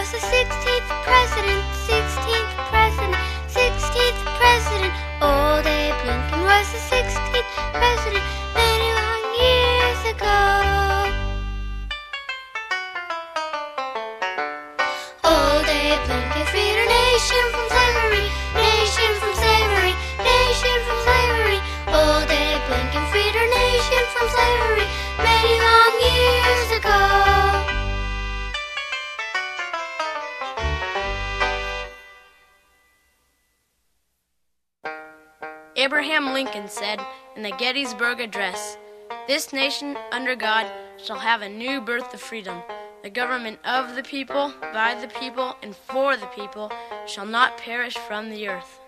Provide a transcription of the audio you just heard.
was the 16th president, 16th president, 16th president. Old Abe Lincoln was the 16th president many long years ago. Old Abe Lincoln freed our nation from slavery, nation from slavery, nation from slavery. Old Abe Lincoln freed our nation from slavery many long years ago. Abraham Lincoln said in the Gettysburg Address, "This nation under God shall have a new birth of freedom. The government of the people, by the people, and for the people shall not perish from the earth."